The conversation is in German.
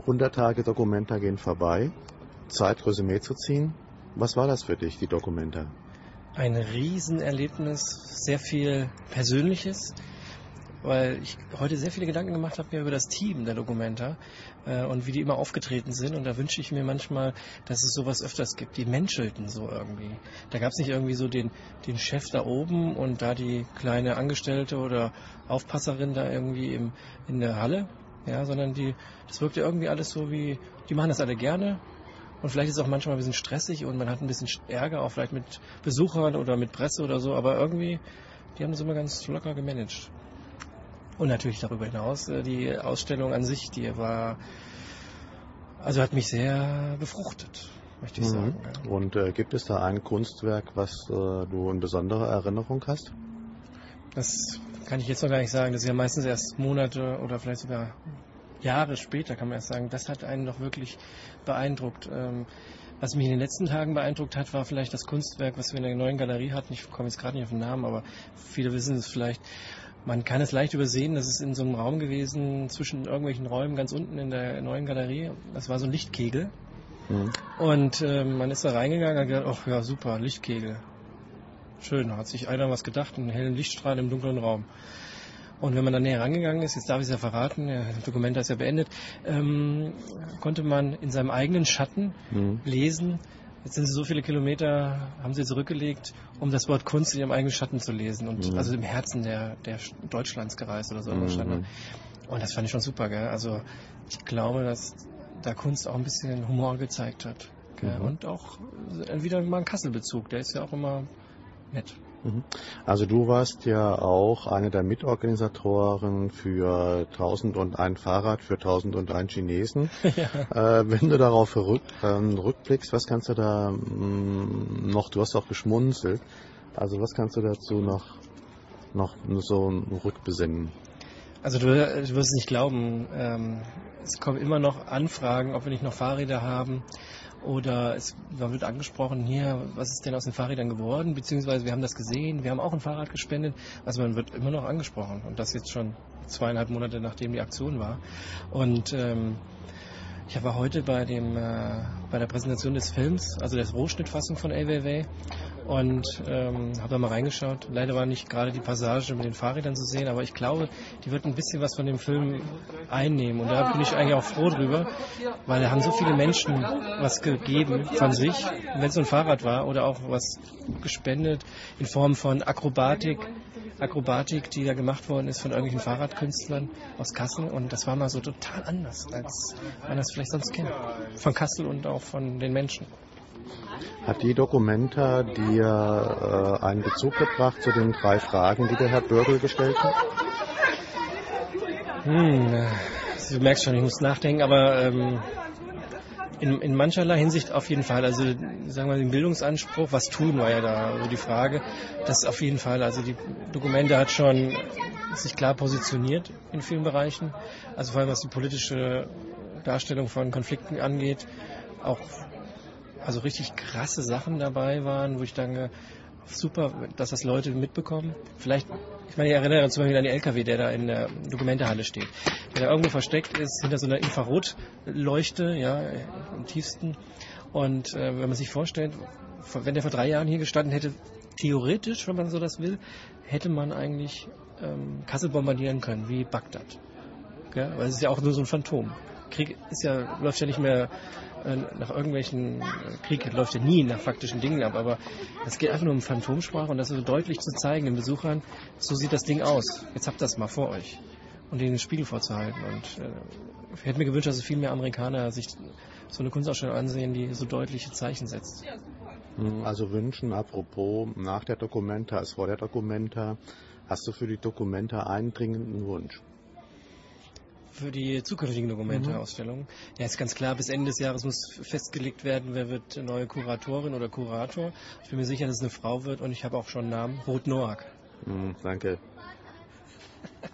100 Tage Documenta gehen vorbei. Zeit, Resümee zu ziehen. Was war das für dich, die Documenta? Ein Riesenerlebnis, sehr viel Persönliches, weil ich heute sehr viele Gedanken gemacht habe mir über das Team der Documenta und wie die immer aufgetreten sind. Und da wünsche ich mir manchmal, dass es sowas öfters gibt. Die menschelten so irgendwie. Da gab es nicht irgendwie so den Chef da oben und da die kleine Angestellte oder Aufpasserin da irgendwie in der Halle, ja, sondern das wirkte irgendwie alles so wie, die machen das alle gerne. Und vielleicht ist es auch manchmal ein bisschen stressig und man hat ein bisschen Ärger, auch vielleicht mit Besuchern oder mit Presse oder so, aber irgendwie, die haben das immer ganz locker gemanagt. Und natürlich darüber hinaus, die Ausstellung an sich, hat mich sehr befruchtet, möchte ich sagen. Ja. Und gibt es da ein Kunstwerk, was du in besonderer Erinnerung hast? Das kann ich jetzt noch gar nicht sagen. Das ist ja meistens erst Monate oder vielleicht sogar Jahre später, kann man erst sagen. Das hat einen doch wirklich beeindruckt. Was mich in den letzten Tagen beeindruckt hat, war vielleicht das Kunstwerk, was wir in der neuen Galerie hatten. Ich komme jetzt gerade nicht auf den Namen, aber viele wissen es vielleicht. Man kann es leicht übersehen, das ist in so einem Raum gewesen, zwischen irgendwelchen Räumen ganz unten in der neuen Galerie. Das war so ein Lichtkegel. Und man ist da reingegangen und hat gedacht, ach ja, super, Lichtkegel. Schön, da hat sich einer was gedacht, einen hellen Lichtstrahl im dunklen Raum. Und wenn man dann näher rangegangen ist, jetzt darf ich es ja verraten, das Dokument ist ja beendet, konnte man in seinem eigenen Schatten lesen, jetzt sind sie so viele Kilometer, haben sie zurückgelegt, um das Wort Kunst in ihrem eigenen Schatten zu lesen. Und also im Herzen der Deutschlands gereist oder so. Und das fand ich schon super, gell? Also ich glaube, dass da Kunst auch ein bisschen Humor gezeigt hat. Gell? Und auch wieder mal einen Kassel-Bezug, der ist ja auch immer nett. Also du warst ja auch eine der Mitorganisatoren für 1001 Fahrrad für 1001 Chinesen. Ja. Wenn du darauf rückblickst, was kannst du da noch, du hast auch geschmunzelt, also was kannst du dazu noch so rückbesinnen? Also du wirst es nicht glauben, es kommen immer noch Anfragen, ob wir nicht noch Fahrräder haben. Oder man wird angesprochen, hier, was ist denn aus den Fahrrädern geworden? Beziehungsweise wir haben das gesehen, wir haben auch ein Fahrrad gespendet. Also man wird immer noch angesprochen. Und das jetzt schon 2,5 Monate, nachdem die Aktion war. Und ich war heute bei der Präsentation des Films, also der Rohschnittfassung von Ai Weiwei. Und habe da mal reingeschaut. Leider war nicht gerade die Passage mit den Fahrrädern zu sehen, aber ich glaube, die wird ein bisschen was von dem Film einnehmen. Und da bin ich eigentlich auch froh drüber, weil da haben so viele Menschen was gegeben von sich, wenn es so ein Fahrrad war oder auch was gespendet in Form von Akrobatik, die da gemacht worden ist von irgendwelchen Fahrradkünstlern aus Kassel. Und das war mal so total anders, als man das vielleicht sonst kennt. Von Kassel und auch von den Menschen. Hat die Documenta dir einen Bezug gebracht zu den 3 Fragen, die der Herr Börgel gestellt hat? Du merkst schon, ich muss nachdenken, aber in mancherlei Hinsicht auf jeden Fall. Also sagen wir den Bildungsanspruch, was tun, war ja da so die Frage. Das auf jeden Fall. Also die Documenta hat schon sich klar positioniert in vielen Bereichen. Also vor allem was die politische Darstellung von Konflikten angeht, auch also richtig krasse Sachen dabei waren, wo ich denke, super, dass das Leute mitbekommen. Vielleicht, ich meine, ich erinnere zum Beispiel an den LKW, der da in der Dokumentehalle steht, der da irgendwo versteckt ist, hinter so einer Infrarotleuchte, ja, im tiefsten. Und wenn man sich vorstellt, wenn der vor 3 Jahren hier gestanden hätte, theoretisch, wenn man so das will, hätte man eigentlich Kassel bombardieren können, wie Bagdad. Okay? Weil es ist ja auch nur so ein Phantom. Krieg läuft ja nicht mehr nach irgendwelchen, Krieg läuft ja nie nach faktischen Dingen ab, aber es geht einfach nur um Phantomsprache und das so deutlich zu zeigen den Besuchern, so sieht das Ding aus, jetzt habt ihr das mal vor euch und denen den Spiegel vorzuhalten. Und ich hätte mir gewünscht, dass es viel mehr Amerikaner sich so eine Kunstausstellung ansehen, die so deutliche Zeichen setzt. Also wünschen, apropos, nach der Documenta als vor der Documenta, hast du für die Documenta einen dringenden Wunsch? Für die zukünftigen Dokumente-Ausstellungen. Ja, ist ganz klar, bis Ende des Jahres muss festgelegt werden, wer wird neue Kuratorin oder Kurator. Ich bin mir sicher, dass es eine Frau wird und ich habe auch schon einen Namen, Ruth Noack. Danke.